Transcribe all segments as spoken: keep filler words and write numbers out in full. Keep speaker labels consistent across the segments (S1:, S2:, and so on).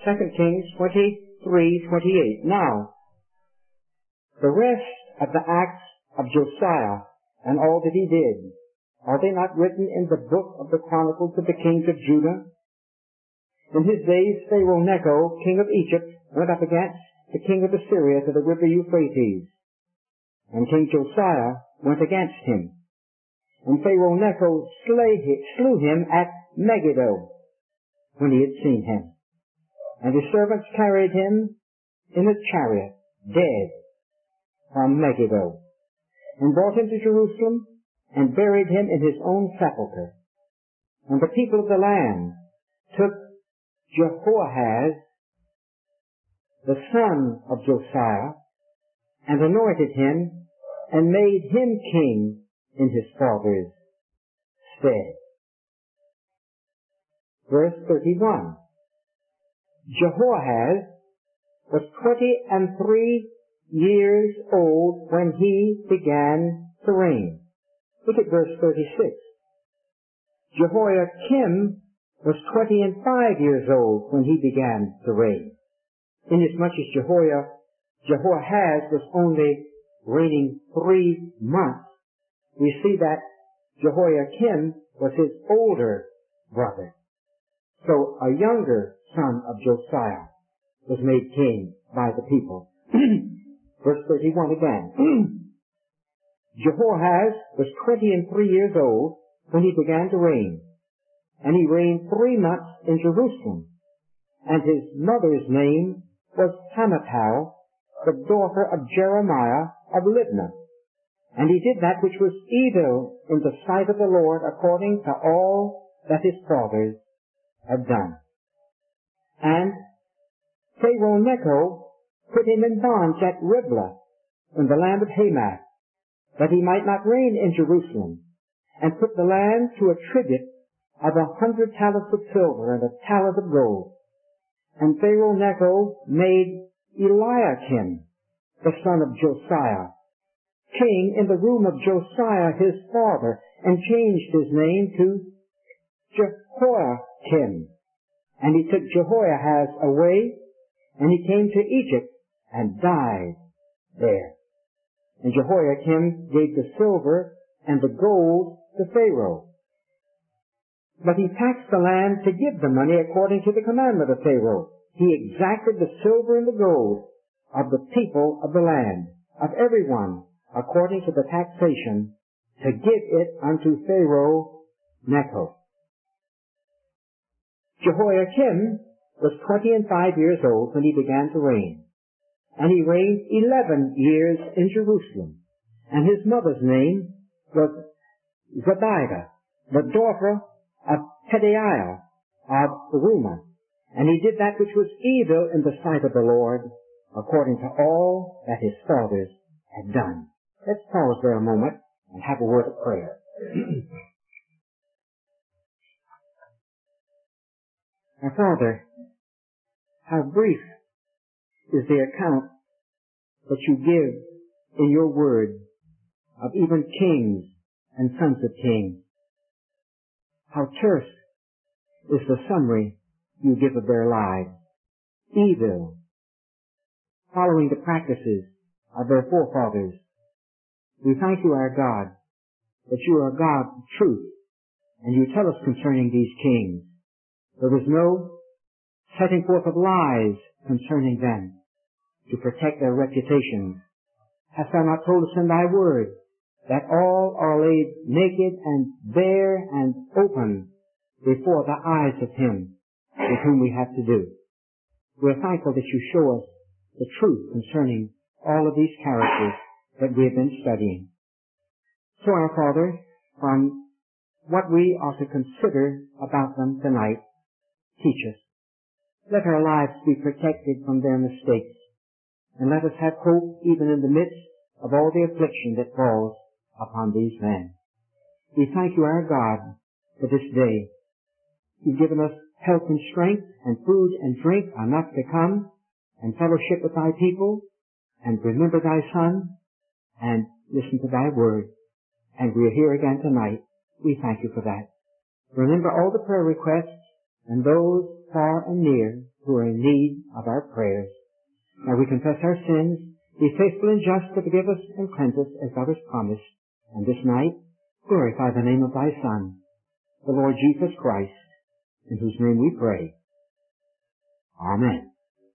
S1: Second Kings twenty-three twenty-eight. Now, the rest of the acts of Josiah and all that he did, are they not written in the book of the Chronicles of the kings of Judah? In his days, Pharaoh Necho, king of Egypt, went up against the king of Assyria to the river Euphrates. And King Josiah went against him. And Pharaoh Necho slew him at Megiddo when he had seen him. And his servants carried him in a chariot, dead, from Megiddo, and brought him to Jerusalem, and buried him in his own sepulchre. And the people of the land took Jehoahaz, the son of Josiah, and anointed him, and made him king in his father's stead. Verse thirty-one. Jehoahaz was twenty and three years old when he began to reign. Look at verse thirty-six. Jehoiakim was twenty and five years old when he began to reign. Inasmuch as Jehoiah, Jehoahaz was only reigning three months, we see that Jehoiakim was his older brother. So a younger son of Josiah was made king by the people. Verse thirty-one again. Jehoahaz was twenty and three years old when he began to reign, and he reigned three months in Jerusalem. And his mother's name was Hamutal, the daughter of Jeremiah of Libnah. And he did that which was evil in the sight of the Lord, according to all that his fathers had done. And Pharaoh Necho put him in bonds at Riblah in the land of Hamath, that he might not reign in Jerusalem, and put the land to a tribute of a hundred talents of silver and a talent of gold. And Pharaoh Necho made Eliakim, the son of Josiah, king in the room of Josiah his father, and changed his name to Jehoiakim. And he took Jehoahaz away, and he came to Egypt and died there. And Jehoiakim gave the silver and the gold to Pharaoh. But he taxed the land to give the money according to the commandment of Pharaoh. He exacted the silver and the gold of the people of the land, of everyone, according to the taxation, to give it unto Pharaoh Necho. Jehoiakim was twenty and five years old when he began to reign, and he reigned eleven years in Jerusalem. And his mother's name was Zebidah, the daughter of Pedaiah of Rumah. And he did that which was evil in the sight of the Lord, according to all that his fathers had done. Let's pause there a moment and have a word of prayer. Our Father, how brief is the account that you give in your word of even kings and sons of kings. How terse is the summary you give of their lives. Evil, following the practices of their forefathers. We thank you, our God, that you are a God of truth, and you tell us concerning these kings. There is no setting forth of lies concerning them to protect their reputations. Hast thou not told us in thy word that all are laid naked and bare and open before the eyes of him with whom we have to do? We are thankful that you show us the truth concerning all of these characters that we have been studying. So, our Father, from what we are to consider about them tonight, teach us. Let our lives be protected from their mistakes, and let us have hope even in the midst of all the affliction that falls upon these men. We thank you, our God, for this day. You've given us health and strength and food and drink enough to come and fellowship with thy people and remember thy Son and listen to thy word. And we are here again tonight. We thank you for that. Remember all the prayer requests and those far and near, who are in need of our prayers. Now we confess our sins, be faithful and just to forgive us and cleanse us as thou hast promised. And this night, glorify the name of thy Son, the Lord Jesus Christ, in whose name we pray. Amen.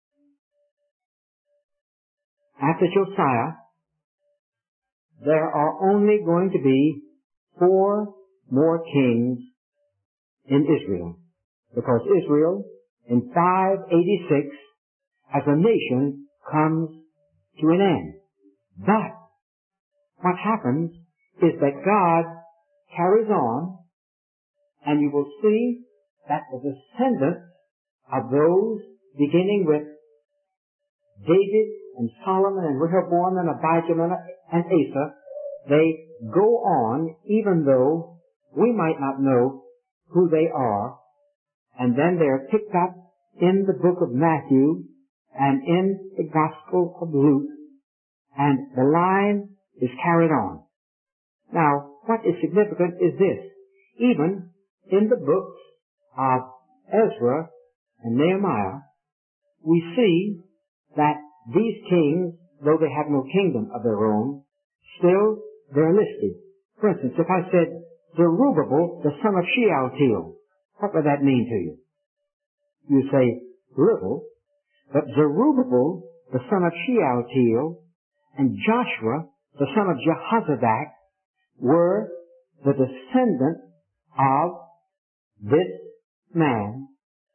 S1: After Josiah, there are only going to be four more kings in Israel, because Israel, in five eighty-six, as a nation, comes to an end. But what happens is that God carries on, and you will see that the descendants of those beginning with David and Solomon and Rehoboam and Abijam and Asa, they go on even though we might not know who they are, and then they are picked up in the book of Matthew and in the Gospel of Luke, and the line is carried on. Now, what is significant is this. Even in the books of Ezra and Nehemiah, we see that these kings, though they have no kingdom of their own, still they're listed. For instance, if I said Zerubbabel, the son of Shealtiel, what would that mean to you? You say little, but Zerubbabel, the son of Shealtiel, and Joshua, the son of Jehozadak, were the descendants of this man.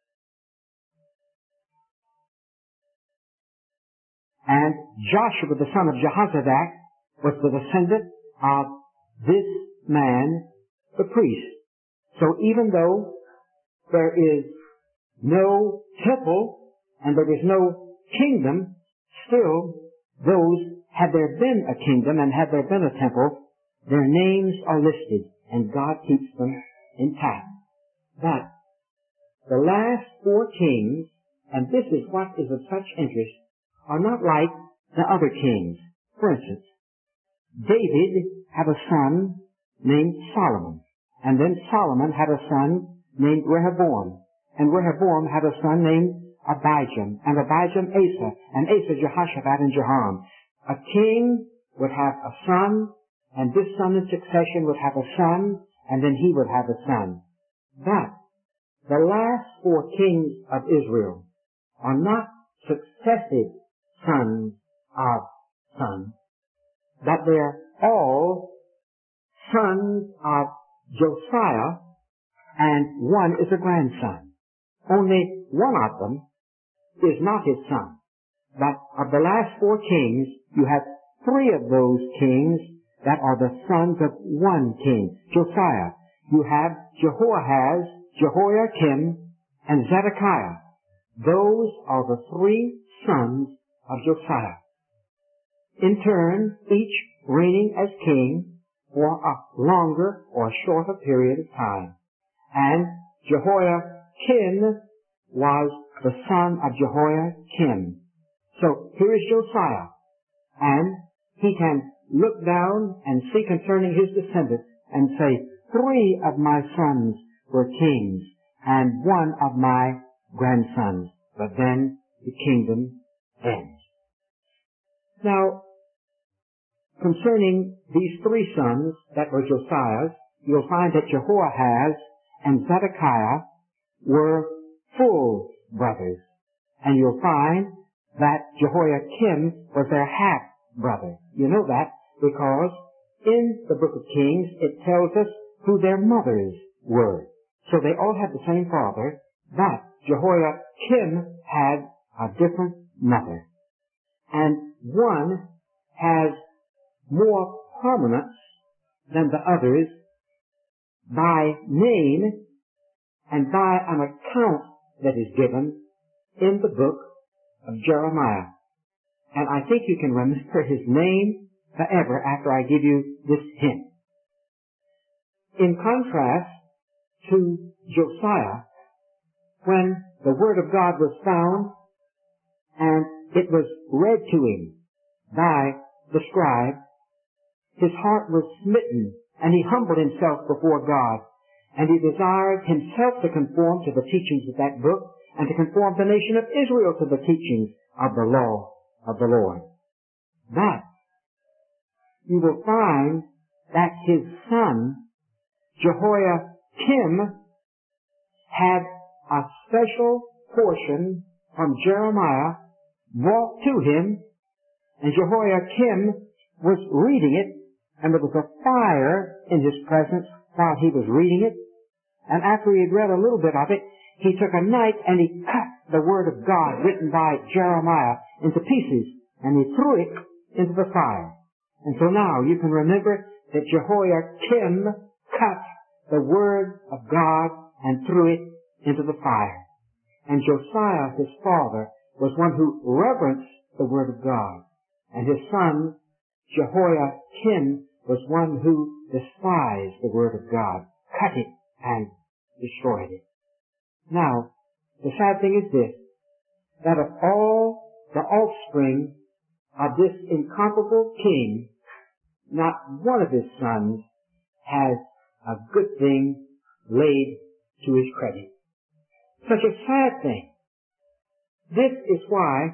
S1: And Joshua, the son of Jehozadak, was the descendant of this man, the priest. So even though there is no temple and there is no kingdom, still those, had there been a kingdom and had there been a temple, their names are listed and God keeps them intact. But the last four kings, and this is what is of such interest, are not like the other kings. For instance, David had a son named Solomon, and then Solomon had a son named Rehoboam, and Rehoboam had a son named Abijam, and Abijam Asa, and Asa Jehoshaphat and Jehoram. A king would have a son, and this son in succession would have a son, and then he would have a son. But the last four kings of Israel are not successive sons of sons, but they're all sons of Josiah, and one is a grandson. Only one of them is not his son. But of the last four kings, you have three of those kings that are the sons of one king, Josiah. You have Jehoahaz, Jehoiakim, and Zedekiah. Those are the three sons of Josiah. In turn, each reigning as king for a longer or shorter period of time. And Jehoiakim was the son of Jehoiakim. So here is Josiah, and he can look down and see concerning his descendants and say, three of my sons were kings, and one of my grandsons. But then the kingdom ends. Now, concerning these three sons that were Josiah's, you'll find that Jehoahaz and Zedekiah were full brothers. And you'll find that Jehoiakim was their half-brother. You know that because in the book of Kings it tells us who their mothers were. So they all had the same father, but Jehoiakim had a different mother. And one has more prominence than the others by name and by an account that is given in the book of Jeremiah. And I think you can remember his name forever after I give you this hint. In contrast to Josiah, when the Word of God was found and it was read to him by the scribe, his heart was smitten and he humbled himself before God, and he desired himself to conform to the teachings of that book and to conform the nation of Israel to the teachings of the law of the Lord. But you will find that his son, Jehoiakim, had a special portion from Jeremiah brought to him, and Jehoiakim was reading it, and there was a fire in his presence while he was reading it. And after he had read a little bit of it, he took a knife and he cut the word of God written by Jeremiah into pieces, and he threw it into the fire. And so now you can remember that Jehoiakim cut the word of God and threw it into the fire. And Josiah, his father, was one who reverenced the word of God. And his son, Jehoiakim, was one who despised the word of God, cut it and destroyed it. Now, the sad thing is this, that of all the offspring of this incomparable king, not one of his sons has a good thing laid to his credit. Such a sad thing. This is why,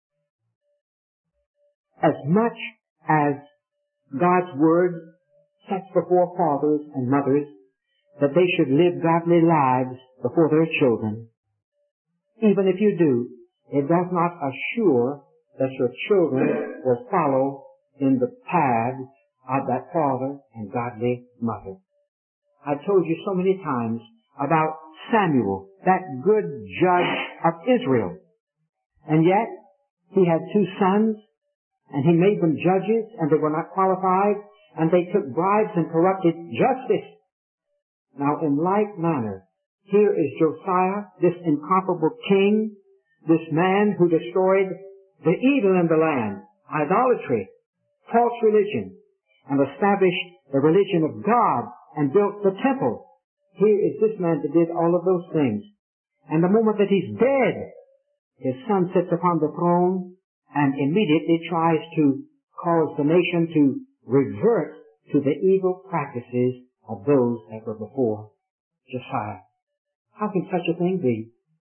S1: as much as God's word sets before fathers and mothers that they should live godly lives before their children, even if you do, it does not assure that your children will follow in the paths of that father and godly mother. I've told you so many times about Samuel, that good judge of Israel. And yet, he had two sons, and he made them judges, and they were not qualified, and they took bribes and corrupted justice. Now, in like manner, here is Josiah, this incomparable king, this man who destroyed the evil in the land, idolatry, false religion, and established the religion of God and built the temple. Here is this man that did all of those things. And the moment that he's dead, his son sits upon the throne and immediately tries to cause the nation to revert to the evil practices of those that were before Josiah. How can such a thing be?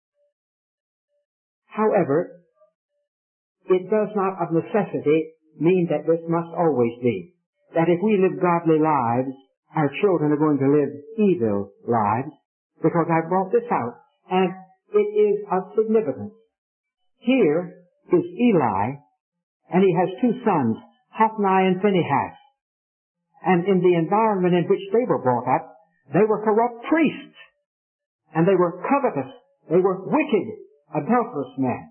S1: However, it does not of necessity mean that this must always be. That if we live godly lives, our children are going to live evil lives, because I brought this out, and it is of significance. Here is Eli, and he has two sons, Hophni and Phinehas. And in the environment in which they were brought up, they were corrupt priests, and they were covetous, they were wicked, adulterous men.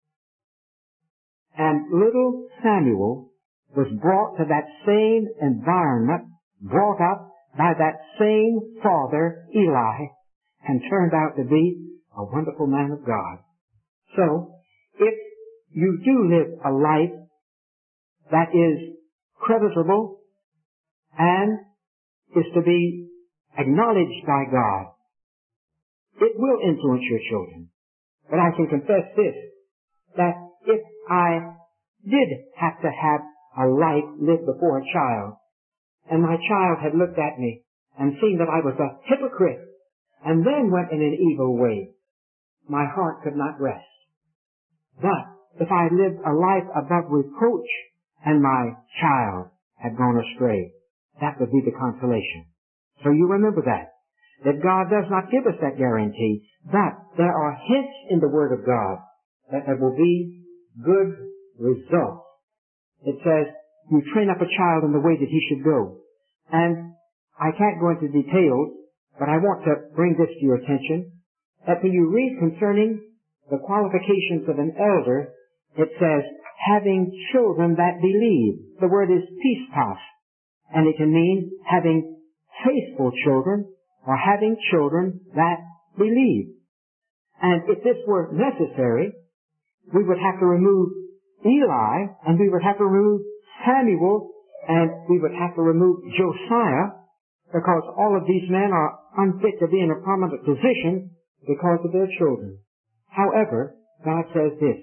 S1: And little Samuel was brought to that same environment, brought up by that same father, Eli, and turned out to be a wonderful man of God. So, if you do live a life that is creditable and is to be acknowledged by God, it will influence your children. But I can confess this, that if I did have to have a life lived before a child, and my child had looked at me and seen that I was a hypocrite, and then went in an evil way, my heart could not rest. But if I lived a life above reproach, and my child had gone astray, that would be the consolation. So you remember that, that God does not give us that guarantee, but there are hints in the Word of God that there will be good results. It says, you train up a child in the way that he should go. And I can't go into details, but I want to bring this to your attention, that when you read concerning the qualifications of an elder, it says, having children that believe. The word is pistos, and it can mean having faithful children, or having children that believe. And if this were necessary, we would have to remove Eli, and we would have to remove Samuel, and we would have to remove Josiah, because all of these men are unfit to be in a prominent position because of their children. However, God says this.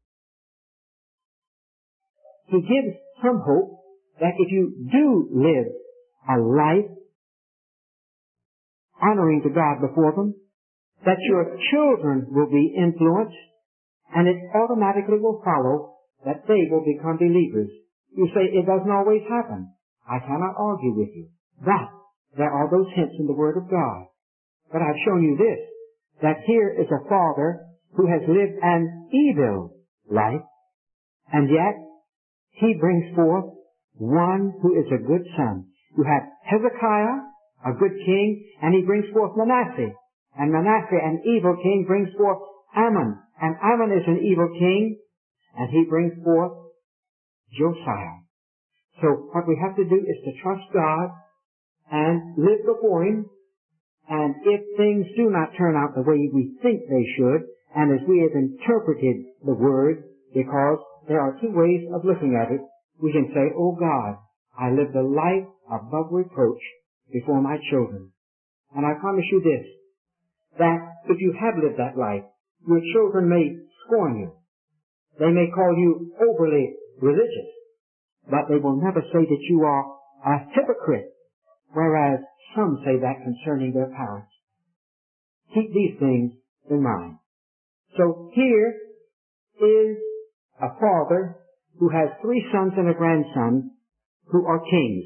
S1: He gives some hope that if you do live a life honoring to God before them, that your children will be influenced, and it automatically will follow that they will become believers. You say it doesn't always happen. I cannot argue with you. But there are those hints in the Word of God. But I've shown you this, that here is a father who has lived an evil life, and yet he brings forth one who is a good son. You have Hezekiah, a good king, and he brings forth Manasseh. And Manasseh, an evil king, brings forth Ammon. And Ammon is an evil king, and he brings forth Josiah. So what we have to do is to trust God and live before Him. And if things do not turn out the way we think they should, and as we have interpreted the Word, because there are two ways of looking at it, we can say, oh God, I lived a life above reproach before my children. And I promise you this, that if you have lived that life, your children may scorn you. They may call you overly religious, but they will never say that you are a hypocrite, whereas some say that concerning their parents. Keep these things in mind. So here is a father who has three sons and a grandson who are kings.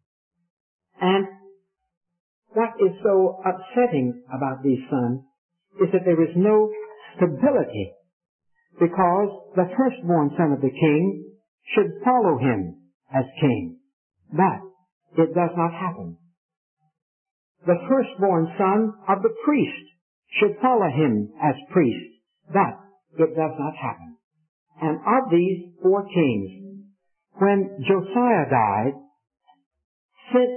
S1: And what is so upsetting about these sons is that there is no stability, because the firstborn son of the king should follow him as king. But it does not happen. The firstborn son of the priest should follow him as priest. But it does not happen. And of these four kings, when Josiah died, since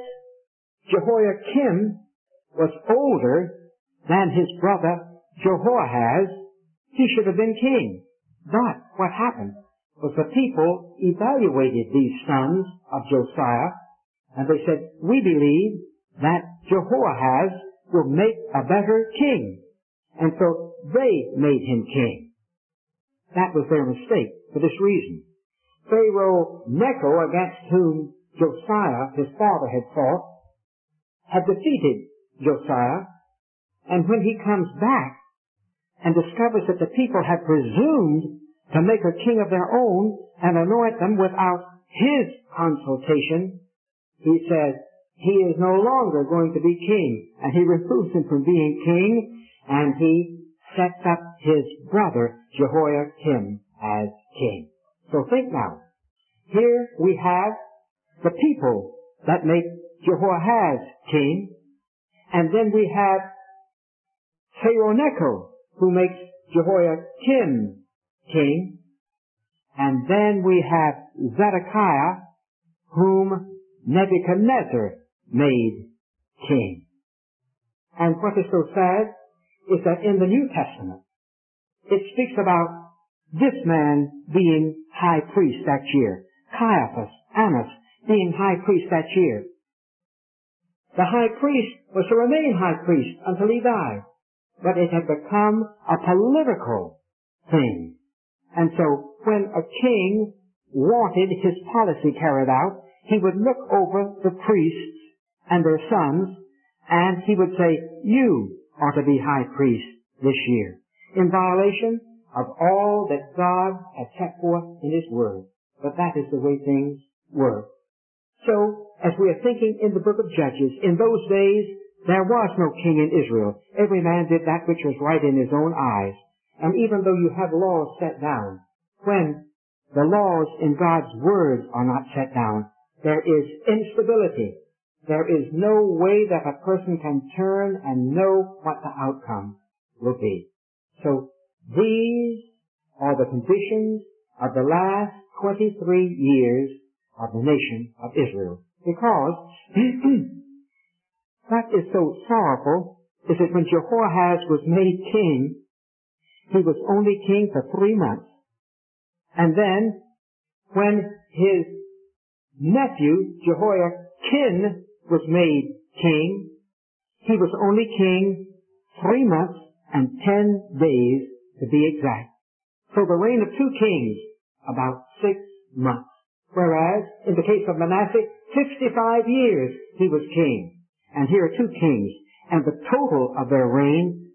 S1: Jehoiakim was older than his brother Jehoahaz, he should have been king. But what happened was the people evaluated these sons of Josiah, and they said, we believe that Jehoahaz will make a better king. And so they made him king. That was their mistake for this reason. Pharaoh Necho, against whom Josiah, his father, had fought, had defeated Josiah, and when he comes back and discovers that the people had presumed to make a king of their own and anoint them without his consultation, he says he is no longer going to be king, and he removes him from being king, and he sets up his brother Jehoiakim as king. So think now. Here we have the people that make Jehoahaz king, and then we have Pharaoh Necho, who makes Jehoiakim king, and then we have Zedekiah, whom Nebuchadnezzar made king. And what is so sad is that in the New Testament, it speaks about this man being high priest that year, Caiaphas, Annas, being high priest that year. The high priest was to remain high priest until he died, but it had become a political thing. And so when a king wanted his policy carried out, he would look over the priests and their sons, and he would say, you are to be high priest this year, in violation of all that God had set forth in His Word. But that is the way things were. So, as we are thinking in the book of Judges, in those days, there was no king in Israel. Every man did that which was right in his own eyes. And even though you have laws set down, when the laws in God's Word are not set down, there is instability. There is no way that a person can turn and know what the outcome will be. So, these are the conditions of the last twenty-three years of the nation of Israel. Because what is so sorrowful is that when Jehoahaz was made king, he was only king for three months. And then, when his nephew, Jehoiakim, was made king, he was only king three months and ten days to be exact. So the reign of two kings, about six months. Whereas, in the case of Manasseh, fifty-five years he was king. And here are two kings, and the total of their reign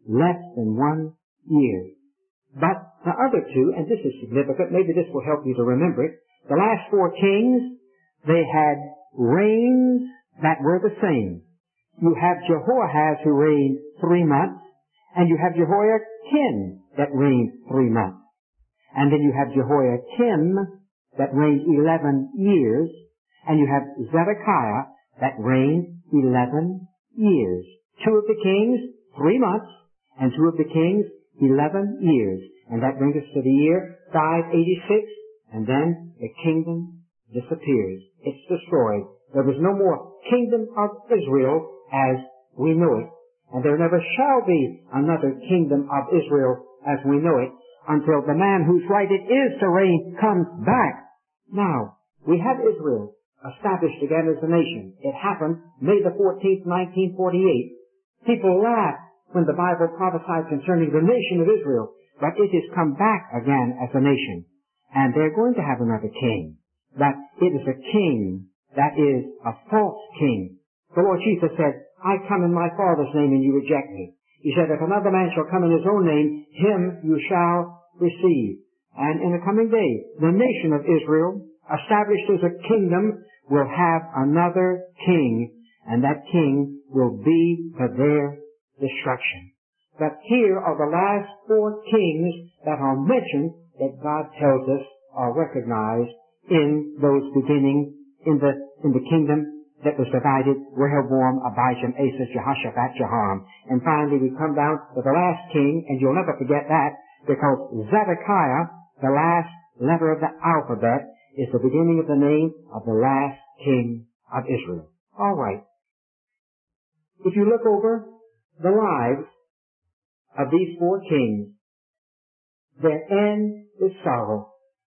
S1: less than one year. But the other two, and this is significant, maybe this will help you to remember it, the last four kings, they had reigns that were the same. You have Jehoahaz who reigned three months, and you have Jehoiakim that reigned three months. And then you have Jehoiakim that reigned eleven years, and you have Zedekiah that reigned eleven years. Two of the kings, three months, and two of the kings, eleven years. And that brings us to the year five eighty-six, and then the kingdom disappears. It's destroyed. There was no more kingdom of Israel as we know it. And there never shall be another kingdom of Israel as we know it until the man whose right it is to reign comes back. Now, we have Israel established again as a nation. It happened May the fourteenth, nineteen forty-eight. People laughed when the Bible prophesied concerning the nation of Israel, but it has come back again as a nation. And they're going to have another king. But it is a king that is a false king. The Lord Jesus said, I come in my Father's name and you reject me. He said, if another man shall come in his own name, him you shall receive. And in the coming day, the nation of Israel, established as a kingdom, will have another king, and that king will be to their destruction. But here are the last four kings that are mentioned that God tells us are recognized in those beginning in the in the kingdom that was divided: Rehoboam, Abijam, Asa, Jehoshaphat, Jehoram. And finally we come down to the last king, and you'll never forget that, because Zedekiah, the last letter of the alphabet, is the beginning of the name of the last king of Israel. All right. If you look over the lives of these four kings, their end is sorrow.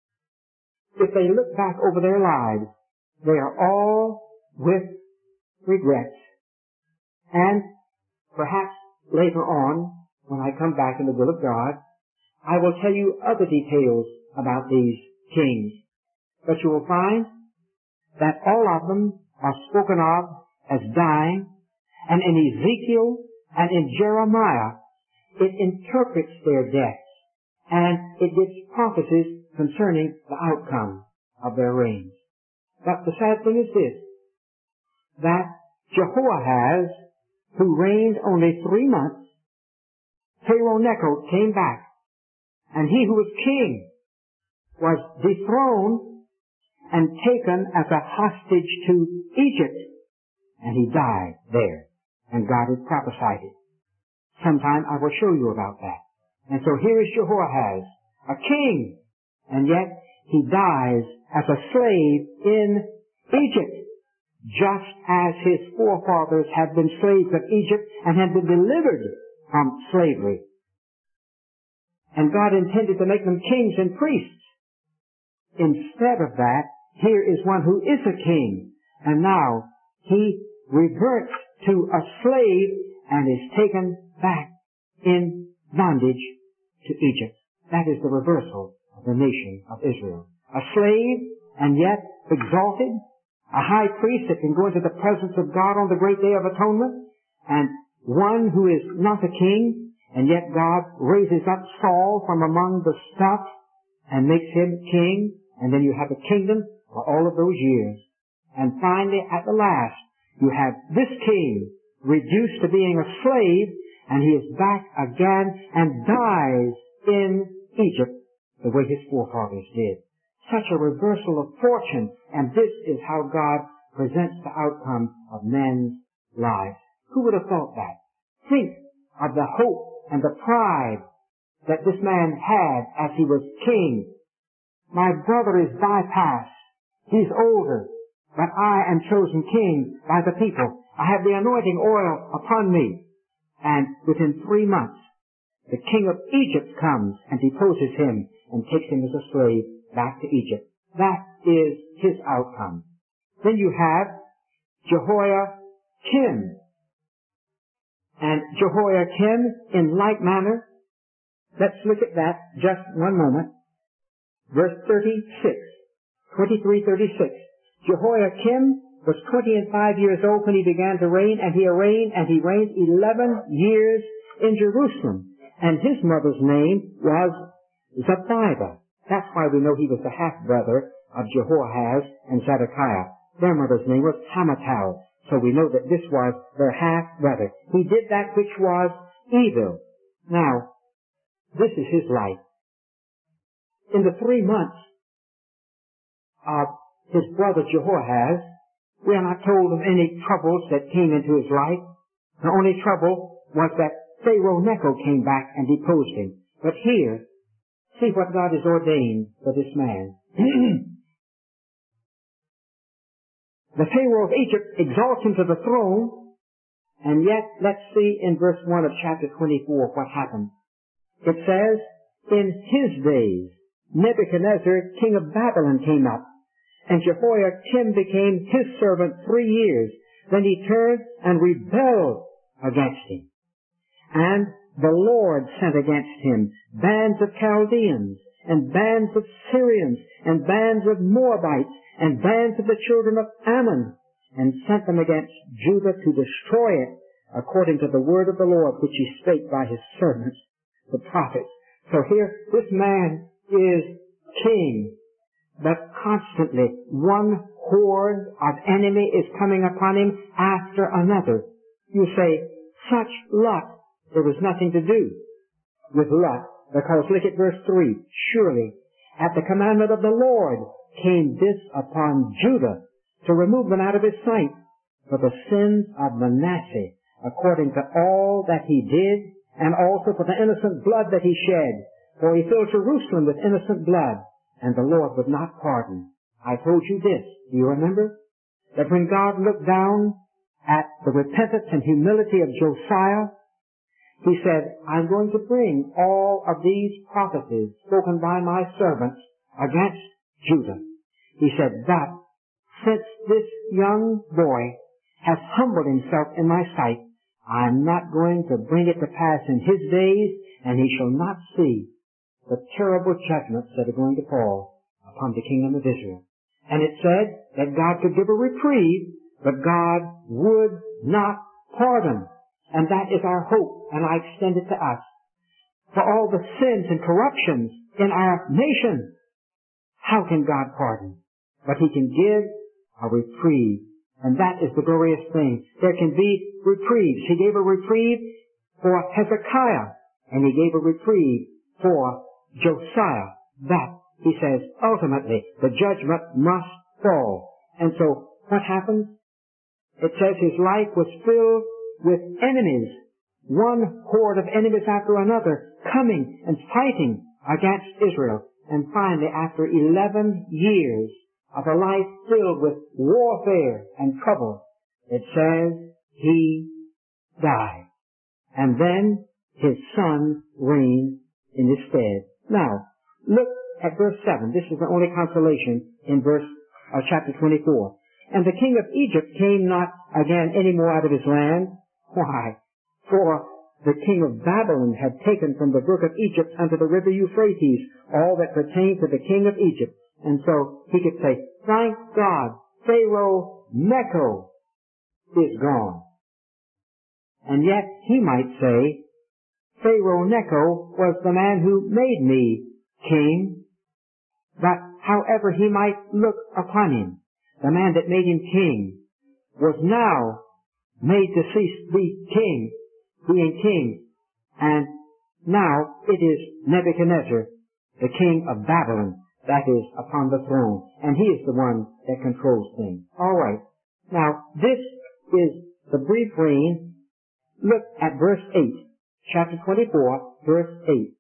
S1: If they look back over their lives, they are all with regrets. And perhaps later on, when I come back in the will of God, I will tell you other details about these kings. But you will find that all of them are spoken of as dying, and in Ezekiel and in Jeremiah, it interprets their deaths, and it gives prophecies concerning the outcome of their reigns. But the sad thing is this, that Jehoahaz, who reigned only three months, Pharaoh Necho came back, and he who was king was dethroned and taken as a hostage to Egypt, and he died there, and God had prophesied it. Sometime I will show you about that. And so here is Jehoahaz, a king, and yet he dies as a slave in Egypt, just as his forefathers had been slaves of Egypt and had been delivered from slavery. And God intended to make them kings and priests. Instead of that, here is one who is a king, and now he reverts to a slave and is taken back in bondage to Egypt. That is the reversal of the nation of Israel. A slave, and yet exalted, a high priest that can go into the presence of God on the great day of atonement, and one who is not a king, and yet God raises up Saul from among the stuff and makes him king, and then you have a kingdom for all of those years. And finally, at the last, you have this king reduced to being a slave, and he is back again and dies in Egypt the way his forefathers did. Such a reversal of fortune, and this is how God presents the outcome of men's lives. Who would have thought that? Think of the hope and the pride that this man had as he was king. My brother is bypassed. He's older, but I am chosen king by the people. I have the anointing oil upon me. And within three months, the king of Egypt comes and deposes him and takes him as a slave back to Egypt. That is his outcome. Then you have Jehoiakim. And Jehoiakim, in like manner, let's look at that just one moment. Verse thirty-six, twenty-three thirty-six. Jehoiakim was twenty and five years old when he began to reign, and he reigned, and he reigned eleven years in Jerusalem. And his mother's name was Zebiah. That's why we know he was the half-brother of Jehoahaz and Zedekiah. Their mother's name was Hamutal. So we know that this was their half-brother. He did that which was evil. Now, this is his life. In the three months of his brother Jehoahaz, we are not told of any troubles that came into his life. The only trouble was that Pharaoh Necho came back and deposed him. But here, see what God has ordained for this man. The Pharaoh of Egypt exalts him to the throne, and yet let's see in verse one of chapter twenty-four what happened. It says, in his days, Nebuchadnezzar, king of Babylon, came up, and Jehoiakim became his servant three years. Then he turned and rebelled against him. And the Lord sent against him bands of Chaldeans, and bands of Syrians, and bands of Moabites, and bands of the children of Ammon, and sent them against Judah to destroy it, according to the word of the Lord, which he spake by his servants, the prophets. So here, this man is king, but constantly one horde of enemy is coming upon him after another. You say, such luck. There was nothing to do with luck, because look at verse three. Surely, at the commandment of the Lord came this upon Judah, to remove them out of his sight, for the sins of Manasseh, according to all that he did, and also for the innocent blood that he shed. For he filled Jerusalem with innocent blood, and the Lord would not pardon. I told you this, do you remember? That when God looked down at the repentance and humility of Josiah, he said, I'm going to bring all of these prophecies spoken by my servants against Judah. He said, but since this young boy has humbled himself in my sight, I'm not going to bring it to pass in his days, and he shall not see the terrible judgments that are going to fall upon the kingdom of Israel. And it said that God could give a reprieve, but God would not pardon. And that is our hope, and I extend it to us. For all the sins and corruptions in our nation, how can God pardon? But he can give a reprieve, and that is the glorious thing. There can be reprieves. He gave a reprieve for Hezekiah, and he gave a reprieve for Josiah. That, he says, ultimately, the judgment must fall. And so, what happens? It says his life was filled with enemies, one horde of enemies after another, coming and fighting against Israel. And finally, after eleven years of a life filled with warfare and trouble, it says he died. And then his son reigned in his stead. Now, look at verse seven. This is the only consolation in verse uh, chapter twenty-four. And the king of Egypt came not again any more out of his land. Why? For the king of Babylon had taken from the brook of Egypt unto the river Euphrates all that pertained to the king of Egypt. And so he could say, thank God, Pharaoh Necho is gone. And yet he might say, Pharaoh Necho was the man who made me king. But however he might look upon him, the man that made him king was now made to cease to be king, being king. And now it is Nebuchadnezzar, the king of Babylon, that is upon the throne. And he is the one that controls things. All right. Now, this is the brief reign. Look at verse eight. Chapter twenty-four, verse eight.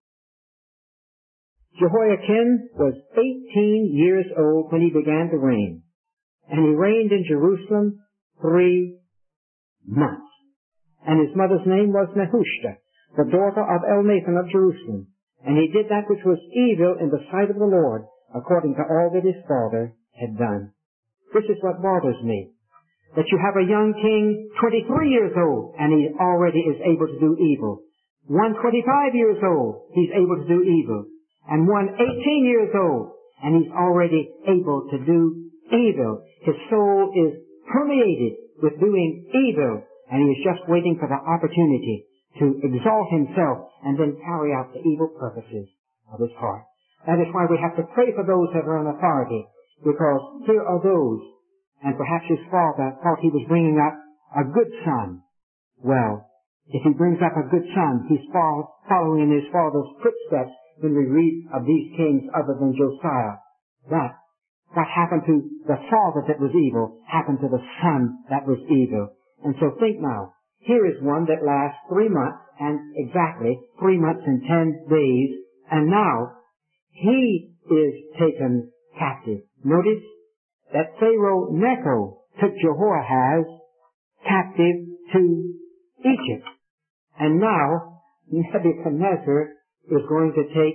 S1: Jehoiakim was eighteen years old when he began to reign. And he reigned in Jerusalem three months. And his mother's name was Nehushta, the daughter of Elnathan of Jerusalem. And he did that which was evil in the sight of the Lord, according to all that his father had done. This is what bothers me. That you have a young king, twenty-three years old, and he already is able to do evil. One twenty-five years old, he's able to do evil. And one eighteen years old, and he's already able to do evil. His soul is permeated with doing evil, and he is just waiting for the opportunity to exalt himself and then carry out the evil purposes of his heart. That is why we have to pray for those that are in authority, because here are those, and perhaps his father thought he was bringing up a good son. Well, if he brings up a good son, he's following in his father's footsteps when we read of these kings other than Josiah. But what happened to the father that was evil happened to the son that was evil. And so think now, here is one that lasts three months, and exactly three months and ten days, and now he is taken captive. Notice that Pharaoh Necho took Jehoahaz captive to Egypt. And now Nebuchadnezzar is going to take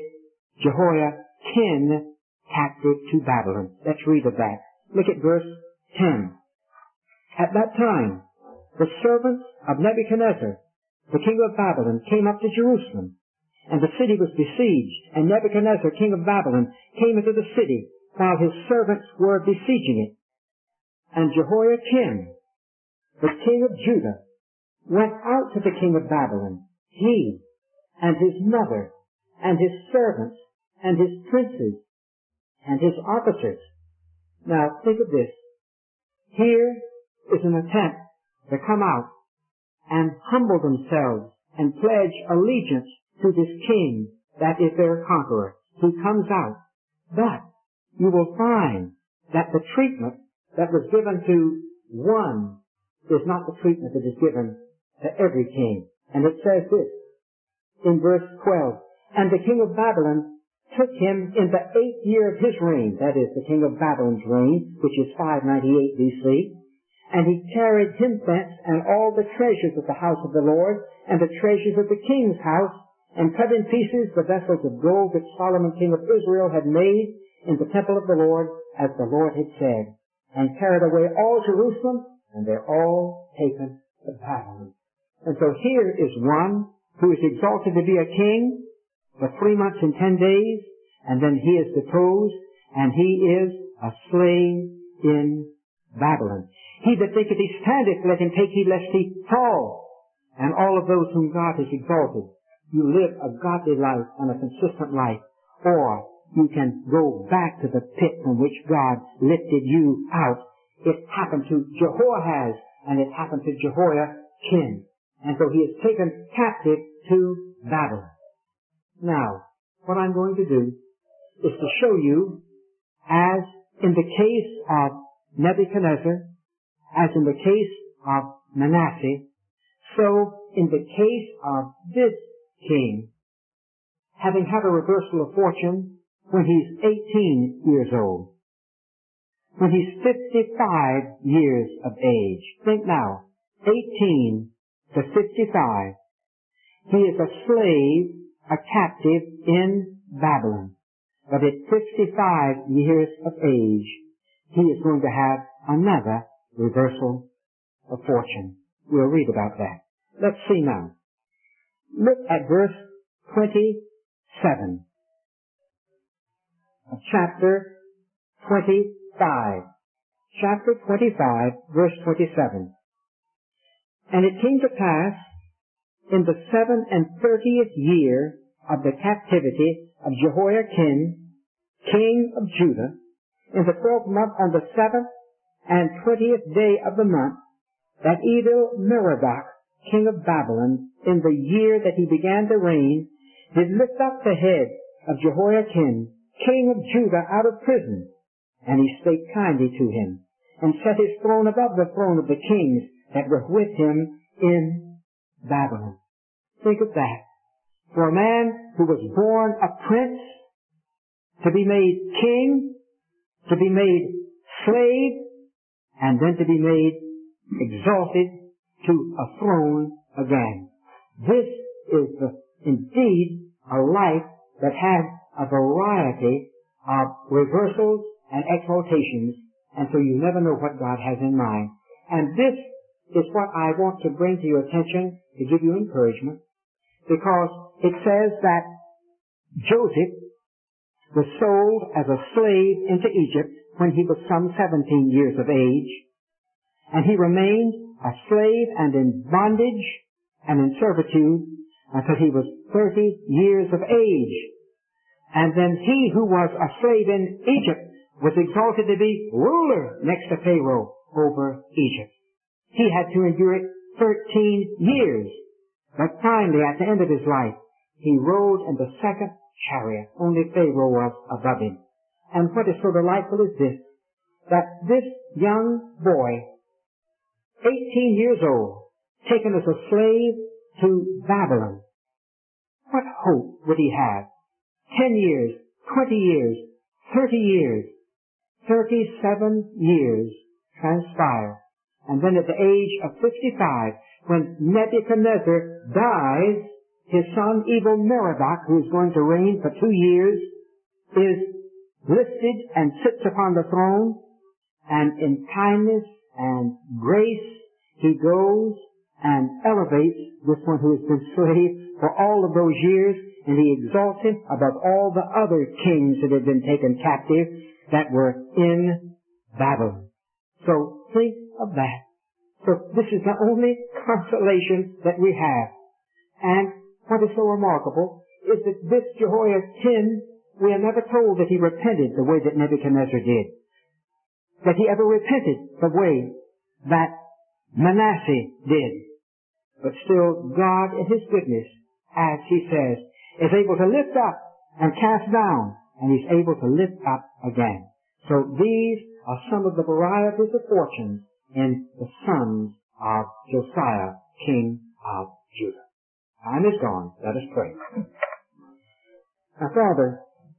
S1: Jehoiakim captive to Babylon. Let's read of that. Look at verse ten. At that time, the servants of Nebuchadnezzar, the king of Babylon, came up to Jerusalem, and the city was besieged, and Nebuchadnezzar, king of Babylon, came into the city while his servants were besieging it. And Jehoiakim, the king of Judah, went out to the king of Babylon, he and his mother and his servants and his princes and his officers. Now think of this. Here is an attempt to come out and humble themselves and pledge allegiance to this king that is their conqueror. He comes out. But you will find that the treatment that was given to one is not the treatment that is given to every king. And it says this in verse twelve, and the king of Babylon took him in the eighth year of his reign, that is, the king of Babylon's reign, which is five ninety-eight B C, and he carried him thence and all the treasures of the house of the Lord, and the treasures of the king's house, and cut in pieces the vessels of gold which Solomon king of Israel had made in the temple of the Lord, as the Lord had said, and carried away all Jerusalem, and they're all taken to Babylon. And so here is one who is exalted to be a king for three months and ten days, and then he is deposed, and he is a slave in Babylon. He that thinketh he standeth, let him take heed lest he fall. And all of those whom God has exalted, you live a godly life and a consistent life, or you can go back to the pit from which God lifted you out. It happened to Jehoahaz, and it happened to Jehoiakim. And so he is taken captive to Babylon. Now, what I'm going to do is to show you, as in the case of Nebuchadnezzar, as in the case of Manasseh, so in the case of this king, having had a reversal of fortune when he's eighteen years old, when he's fifty-five years of age. Think now, eighteen to fifty-five. He is a slave, a captive in Babylon. But at fifty-five years of age, he is going to have another reversal of fortune. We'll read about that. Let's see now. Look at verse twenty-seven of chapter twenty-five. Chapter twenty-five, verse twenty-seven. And it came to pass in the seven and thirtieth year of the captivity of Jehoiakim, king of Judah, in the twelfth month on the seventh and twentieth day of the month, that Evil Merodach, king of Babylon, in the year that he began to reign, did lift up the head of Jehoiakim, king of Judah, out of prison. And he spake kindly to him, and set his throne above the throne of the kings that were with him in Babylon. Think of that. For a man who was born a prince, to be made king, to be made slave, and then to be made exalted to a throne again. This is the, indeed a life that has a variety of reversals and exaltations, and so you never know what God has in mind. And this is what I want to bring to your attention to give you encouragement, because it says that Joseph was sold as a slave into Egypt when he was some seventeen years of age, and he remained a slave and in bondage and in servitude until he was thirty years of age. And then he who was a slave in Egypt was exalted to be ruler next to Pharaoh over Egypt. He had to endure it thirteen years. But finally, at the end of his life, he rode in the second chariot. Only Pharaoh was above him. And what is so delightful is this, that this young boy, eighteen years old, taken as a slave to Babylon, what hope would he have? Ten years, twenty years, thirty years, thirty-seven years transpire. And then at the age of fifty-five, when Nebuchadnezzar dies, his son Evil-Merodach, who is going to reign for two years, is lifted and sits upon the throne, and in kindness and grace he goes and elevates this one who has been slave for all of those years, and he exalts him above all the other kings that had been taken captive that were in Babylon. So think of that. So this is the only consolation that we have. And what is so remarkable is that this Jehoiakim, we are never told that he repented the way that Nebuchadnezzar did. That he ever repented the way that Manasseh did. But still, God in his goodness, as he says, is able to lift up and cast down, and he's able to lift up again. So these are some of the varieties of fortunes in the sons of Josiah, king of Judah. Time is gone. Let us pray. Now, Father,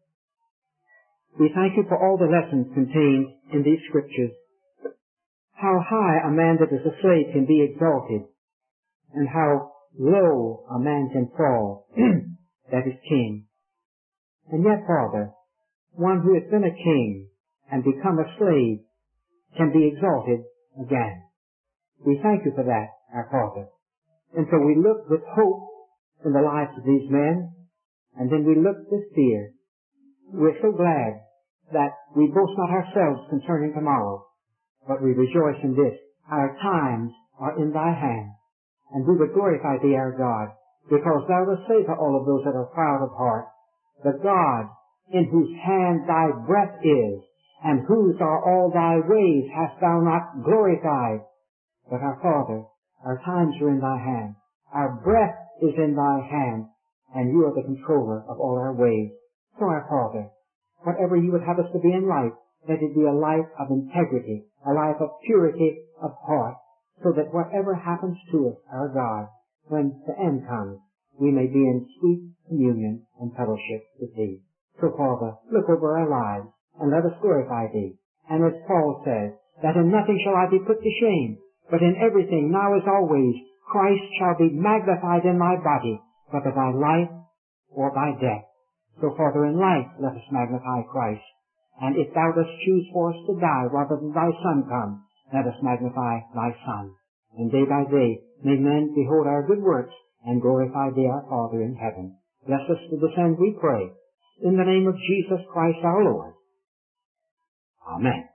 S1: we thank you for all the lessons contained in these scriptures. How high a man that is a slave can be exalted, and how low a man can fall that is king. And yet, Father, one who has been a king and become a slave can be exalted again. We thank you for that, our Father. And so we look with hope in the lives of these men, and then we look with fear. We're so glad that we boast not ourselves concerning tomorrow, but we rejoice in this. Our times are in thy hand, and we would glorify thee, our God, because thou dost say to all of those that are proud of heart, the God in whose hand thy breath is, and whose are all thy ways, hast thou not glorified. But our Father, our times are in thy hand. Our breath is in thy hand, and you are the controller of all our ways. So, our Father, whatever you would have us to be in life, let it be a life of integrity, a life of purity of heart, so that whatever happens to us, our God, when the end comes, we may be in sweet communion and fellowship with thee. So, Father, look over our lives, and let us glorify thee. And as Paul says, that in nothing shall I be put to shame, but in everything, now as always, Christ shall be magnified in my body, whether by life or by death. So, Father, in life let us magnify Christ. And if thou dost choose for us to die rather than thy Son come, let us magnify thy Son. And day by day may men behold our good works and glorify thee, our Father in heaven. Bless us to this end, we pray. In the name of Jesus Christ our Lord. Amen.